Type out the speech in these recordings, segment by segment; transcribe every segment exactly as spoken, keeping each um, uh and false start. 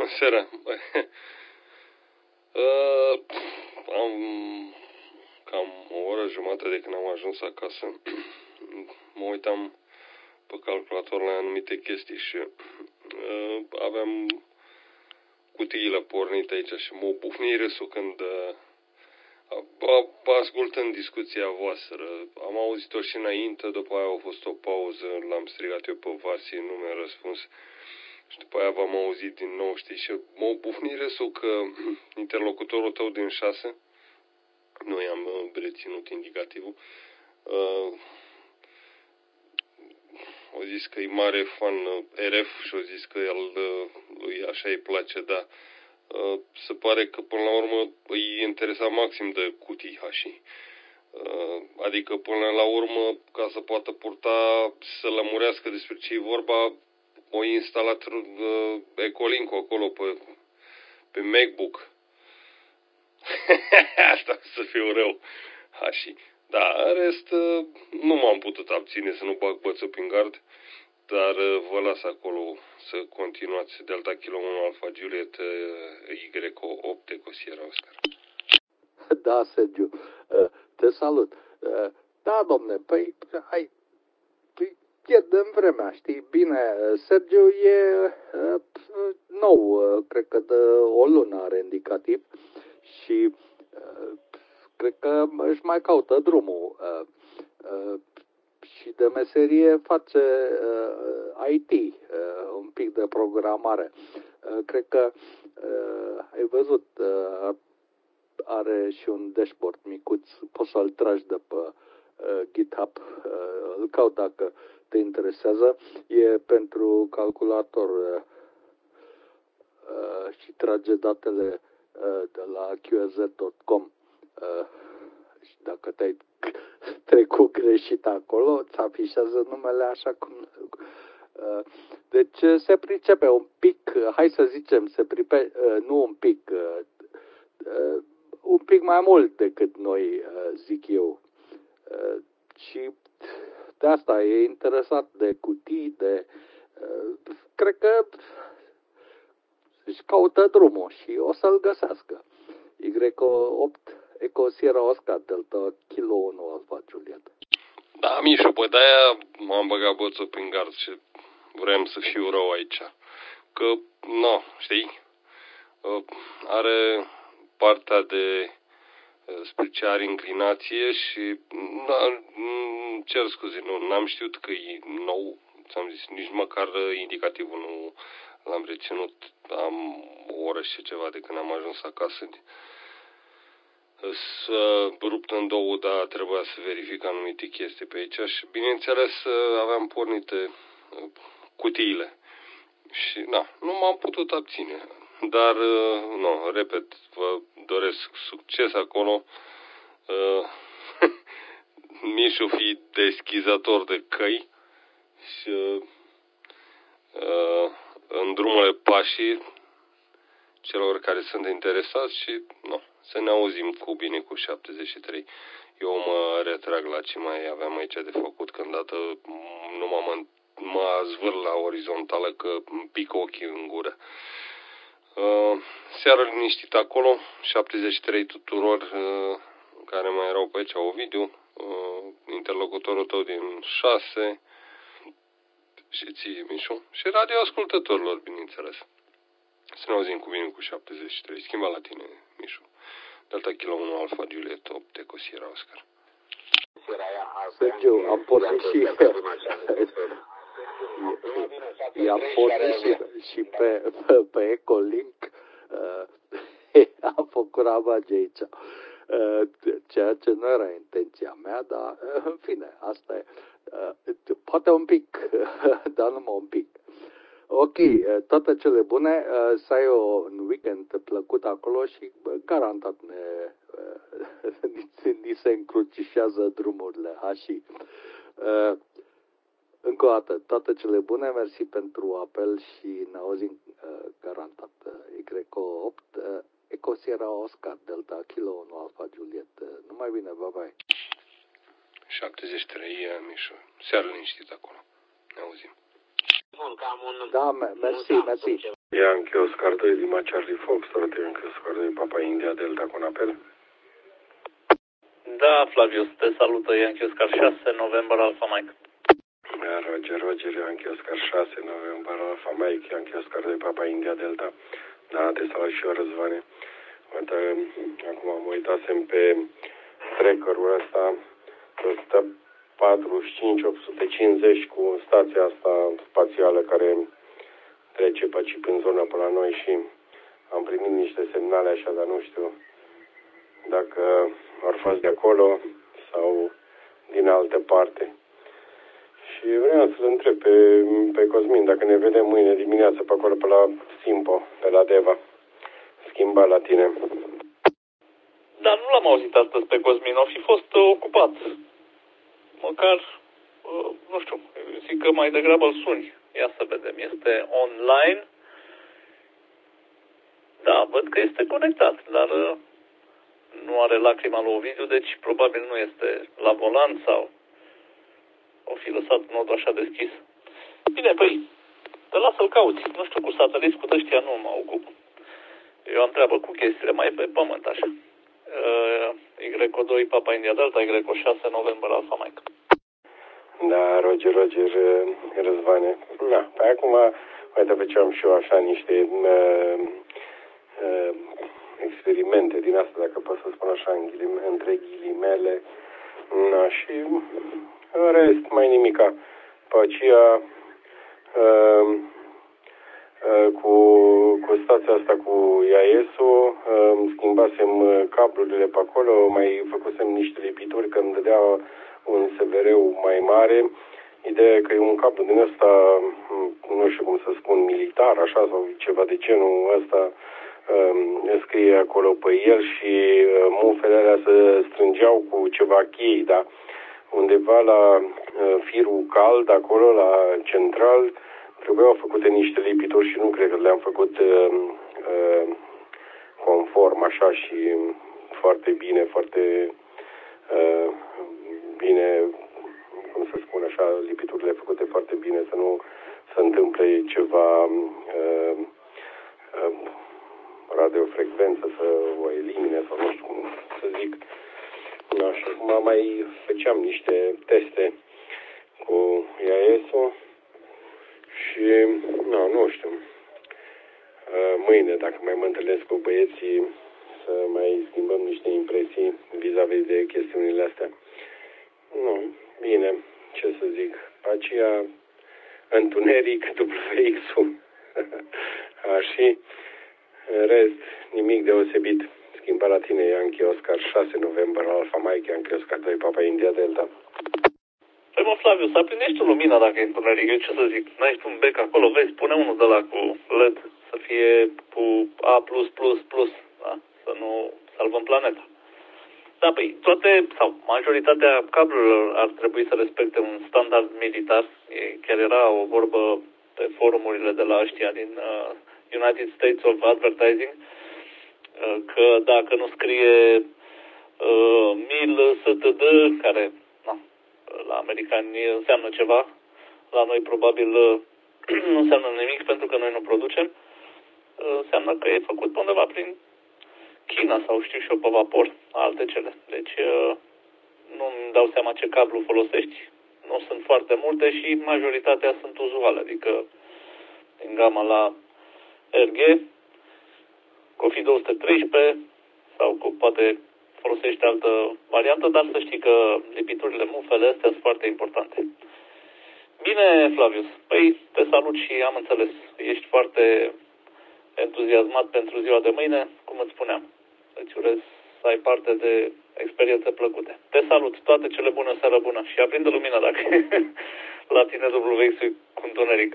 seara. uh, am cam o oră jumătate de când am ajuns acasă. Mă uitam pe calculator la anumite chestii și uh, aveam cutiile pornite aici și mă bufni râsul când uh, ascultând discuția voastră. Am auzit-o și înainte, după aia a fost o pauză, l-am strigat eu pe Vasi, nu mi-a răspuns. Și după aia v-am auzit din nou, știi, și mă bufni râsul că interlocutorul tău din șase, nu i-am reținut indicativul, uh, au zis că e mare fan R F și au zis că el, lui așa îi place, da. Uh, se pare că până la urmă îi interesa maxim de cutii hașii. Uh, adică până la urmă, ca să poată purta, să lămurească despre ce e vorba, o instalat uh, Ecolink acolo pe, pe MacBook. Asta să fiu rău. Hașii. Da, în rest, uh, nu m-am putut abține să nu bag bățul prin gard, dar uh, vă las acolo să continuați Delta Kilo unu Alfa Juliet uh, Y opt Eco Sierra Oscar. Da, Sergiu, uh, te salut. Uh, da, domne, păi, hai, pierdem vremea, știi? Bine, Sergiu e uh, nou, uh, cred că de o lună are indicativ și uh, cred că își mai caută drumul uh, uh, și de meserie face uh, I T, uh, un pic de programare. Uh, cred că uh, ai văzut, uh, are și un dashboard micuț, poți să-l tragi de pe uh, GitHub, uh, îl caut dacă te interesează, e pentru calculator uh, uh, și trage datele uh, de la Q R Z punct com uh, și dacă te-ai trecut greșit acolo, îți afișează numele așa cum... Uh, deci se pricepe un pic, hai să zicem, se pricepe, uh, nu un pic, uh, uh, un pic mai mult decât noi, uh, zic eu. Uh, și de asta e interesat de cutii, de... Uh, cred că își caută drumul și o să-l găsească. Y opt Eco Sierra Oscar Delta Kilo unu Alfa Juliet. Da, Mișu, păi de-aia m-am băgat bățul prin gard și vreau să fiu rău aici. Că, nu, știi, are partea de spre ce are inclinație și da, cer scuze, nu, n-am știut că e nou, ți-am zis, nici măcar indicativul nu l-am reținut, am o oră și ceva de când am ajuns acasă. Să rupt în două, dar trebuia să verific anumite chestii pe aici și bineînțeles aveam pornite cutiile și na, nu m-am putut abține. Dar, nu, repet, vă doresc succes acolo. Mișu fi deschizător de căi și în drumurile pașii celor care sunt interesați și, nu, să ne auzim cu bine cu șaptezeci și trei. Eu mă retrag la ce mai aveam aici de făcut, când dată nu mă, mă zvâr la orizontală că îmi pică ochii în gură. Uh, seară liniștit acolo, șaptezeci și trei tuturor uh, care mai erau pe aici, Ovidiu, uh, interlocutorul tău din șase și ție, Mișu, și radioascultătorilor, bineînțeles. Să ne auzim cu bine cu șaptezeci și trei. Schimba la tine, Mișu. Delta Kilo unu Alfa Juliet opt Eco Sierra Oscar. Sergiu, am pornit și i-am pornit și, și pe, pe, pe Ecolink uh, am făcut ravage aici. Uh, ceea ce nu era intenția mea, dar uh, în fine, asta e. Uh, poate un pic, dar numai un pic. Ok, toate cele bune, să ai un weekend plăcut acolo și garantat ne, ni se încrucișează drumurile hașii. Încă o dată, toate cele bune, mersi pentru apel și ne auzim garantat. Y opt Eco Sierra Oscar Delta Kilo unu Alfa Juliet. Numai bine, bye bye. șaptezeci și trei, Mișu. Seară liniștit acolo. Ne auzim. Bun, că am un... Da, mersi, mersi. Yankee Oscar doi, Lima Charlie Fox, tot Yankee Oscar doi, Papa India Delta cu un apel. Da, Flavius, te salută Yankee Oscar șase, November Alpha Mike. Roger, Roger, Yankee Oscar șase, November Alpha Mike, Yankee Oscar doi, Papa India Delta. Da, te salut și eu, Răzvane. Uite, acum mă uitasem pe tracker-ul ăsta, o sută patruzeci și cinci opt sute cincizeci cu stația asta spațială care trece pe aici prin zona pe la noi și am primit niște semnale așa, dar nu știu dacă au fost de acolo sau din altă parte. Și vreau să-l întreb pe, pe Cosmin dacă ne vedem mâine dimineață pe acolo, pe la Simpo, pe la Deva. Schimba la tine. Dar nu l-am auzit astăzi pe Cosmin, o fi fost uh, ocupat. Măcar, uh, nu știu, zic că mai degrabă îl suni. Ia să vedem, este online. Da, văd că este conectat, dar uh, nu are lacrima lui Ovidiu, deci probabil nu este la volan sau o fi lăsat nodul așa deschis. Bine, păi, te las să-l cauți. Nu știu, cu sateliți, cu ăștia nu mă ocup. Eu am treabă cu chestiile mai pe pământ, așa. Uh, Y doi, Papa India Delta, Y șase, November Alpha Mike. Da, Roger, Roger, Răzvane. Da, pe acum, uite, făceam și eu așa niște uh, uh, experimente din asta, dacă pot să spun așa, în ghilime, între ghilimele. Da, și în rest, mai nimica. Pe aceea, uh, uh, cu, cu stația asta cu I A S-ul, uh, schimbasem cablurile pe acolo, mai făcusem niște lipituri, că îmi dădea un S V R-ul mai mare. Ideea e că e un cablu din ăsta, nu știu cum să spun, militar, așa, sau ceva de genul ăsta, uh, scrie acolo pe el și uh, mufele alea se strângeau cu ceva chei, da? Undeva la uh, firul cald, acolo, la central, trebuiau făcute niște lipituri și nu cred că le-am făcut uh, uh, conform, așa, și foarte bine, foarte uh, bine, cum să spun așa, lipiturile făcute foarte bine, să nu se întâmple ceva uh, uh, radiofrecvență, să o elimine sau nu știu cum să zic. Da, și acum mai făceam niște teste cu I A S-ul și, nu, nu știu, mâine, dacă mai mă întâlnesc cu băieții, să mai schimbăm niște impresii vis-a-vis de chestiunile astea. Nu, bine, ce să zic, aceea întuneric, W X-ul, și în rest, nimic deosebit. Schimba la tine, Yankee Oscar șase, November Alpha Mike, Yankee Oscar doi, Papa India Delta. Păi mă, Flaviu, să aprinești lumina dacă e întuneric. Eu ce să zic, n-ai tu un bec acolo, vezi, pune unul de la cu L E D, să fie cu A plus plus plus, da? Să nu salvăm planeta. Da, păi toate, sau majoritatea cablurilor ar trebui să respecte un standard militar. E, chiar era o vorbă pe forumurile de la ăștia din uh, United States of Advertising, uh, că dacă nu scrie uh, mil S T D, care na, la americani înseamnă ceva, la noi probabil uh, nu înseamnă nimic pentru că noi nu producem, uh, înseamnă că e făcut pe undeva prin China sau știu și eu, pe vapor, alte cele. Deci nu-mi dau seama ce cablu folosești. Nu sunt foarte multe și majoritatea sunt uzuale, adică din gama la R G, cu O F I două sute treisprezece sau cu poate folosești altă variantă, dar să știi că lipiturile, mufele astea sunt foarte importante. Bine, Flavius, păi te salut și am înțeles, ești foarte entuziasmat pentru ziua de mâine, cum îți spuneam. Îți urez să ai parte de experiențe plăcute. Te salut, toate cele bune, seară bună și aprinde lumina dacă la tine W X-ul cu întuneric.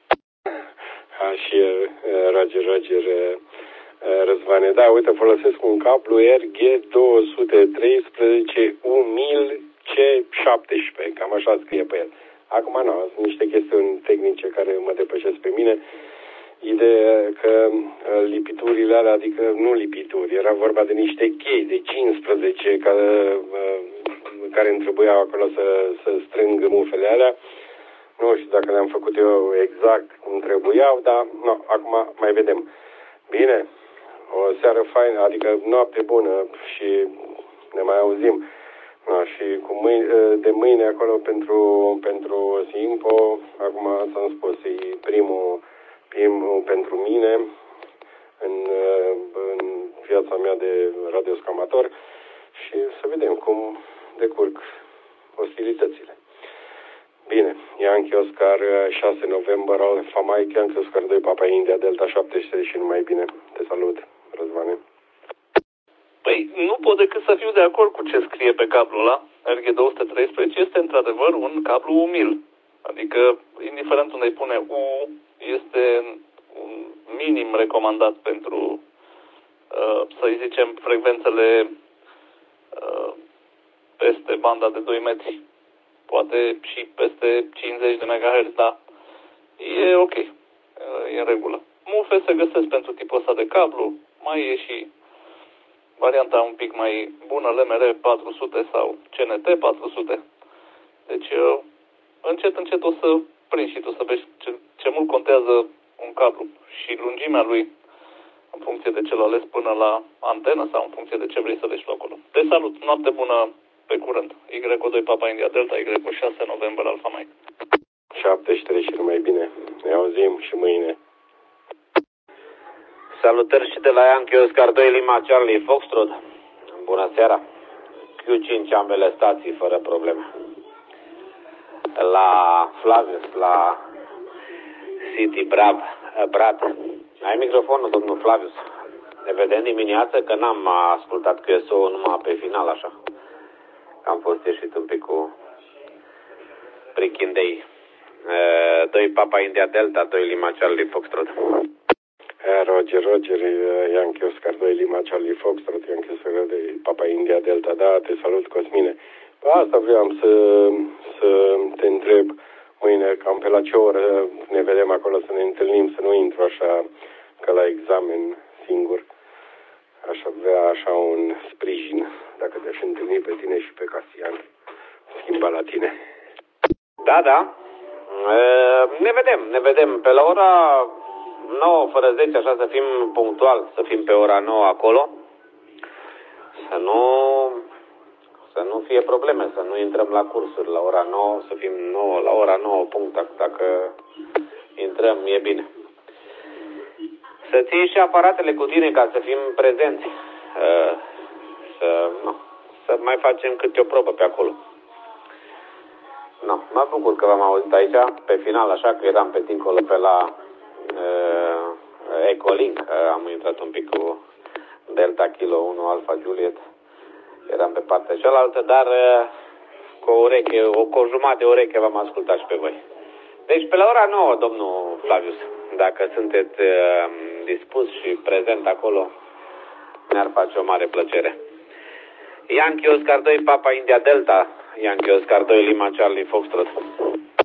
A, și Roger, Roger, Răzvane. Da, uite, folosesc un cablu R G două sute treisprezece U mil C șaptesprezece, cam așa scrie pe el. Acum nu, sunt niște chestiuni tehnice care mă depășesc pe mine. Ideea că lipiturile alea, adică nu lipituri, era vorba de niște chei de cincisprezece care, care îmi trebuiau acolo să, să strâng mufele alea. Nu știu dacă le-am făcut eu exact cum trebuiau, dar nu, acum mai vedem. Bine, o seară faină, adică noapte bună și ne mai auzim. No, și cu mâine, de mâine acolo pentru, pentru Simpo, acum ți-am spus, e primul, primul pentru mine în, în viața mea de radioscamator și să vedem cum decurg ostilitățile. Bine, Yankee Oscar șase noiembrie, Alfa Mike, Yankee Oscar doi, Papa India, Delta șapte sute și numai bine. Te salut, Răzvane. Păi, nu pot decât să fiu de acord cu ce scrie pe cablul ăla. R G două sute treisprezece este într-adevăr un cablu umil. Adică, indiferent unde îi pune U, este un minim recomandat pentru, uh, să zicem, frecvențele uh, peste banda de doi metri. Poate și peste cincizeci de megahertz, dar e ok, e în regulă. Mufe se găsesc pentru tipul ăsta de cablu, mai e și varianta un pic mai bună, L M R patru sute sau C N T patru sute. Deci, încet, încet o să prinzi și tu să vezi ce, ce mult contează un cablu și lungimea lui în funcție de cel ales până la antenă sau în funcție de ce vrei să vezi tu acolo. Te salut, noapte bună, pe curând. Y doi Papa India Delta, Y șase noiembrie Alfa Mike. șaptezeci și numai bine. Ne auzim și mâine. Salutări și de la Yankee Oscar doi Lima Charlie Foxtrot. Bună seara. Q cinci ambele stații fără probleme. La Flavius, la City Brab, Brad. Ai microfonul, domnul Flavius? Ne vedem dimineață, că n-am ascultat Q S O numai pe final, așa. Am fost ieșit un pic cu prichindei. doi Papa India Delta, doi Lima Charlie Foxtrot. Roger, Roger, Yankee Oscar doi Lima Charlie Foxtrot, Yankee Oscar doi Papa India Delta, da, te salut, Cosmine. Asta vreau să, să te întreb mâine, cam pe la ce oră ne vedem acolo, să ne întâlnim, să nu intru așa ca la examen singur. Aș avea așa un sprijin, dacă te-aș întâlni pe tine și pe Casian, schimba la tine. Da, da. Ne vedem, ne vedem pe la ora nouă fără zece, așa, să fim punctual, să fim pe ora nouă acolo. Să nu, să nu fie probleme, să nu intrăm la cursuri la ora nouă, să fim nouă, la ora nouă punct, dacă intrăm, e bine. Să ții și aparatele cu tine ca să fim prezenți. Să, nu, să mai facem câte o probă pe acolo. No, mă bucur că v-am auzit aici, pe final, așa că eram pe dincolo pe la uh, Ecolink, uh, am intrat un pic cu Delta Kilo unu Alpha Juliet, eram pe partea cealaltă, dar uh, cu o ureche, o, cu o jumătate de ureche v-am ascultat și pe voi. Deci pe la ora nouă, domnul Flavius, dacă sunteți uh, dispus și prezent acolo, ne-ar face o mare plăcere. Yankee Oscar doi Papa India Delta, Yankee Oscar doi Lima Charlie Foxtrot.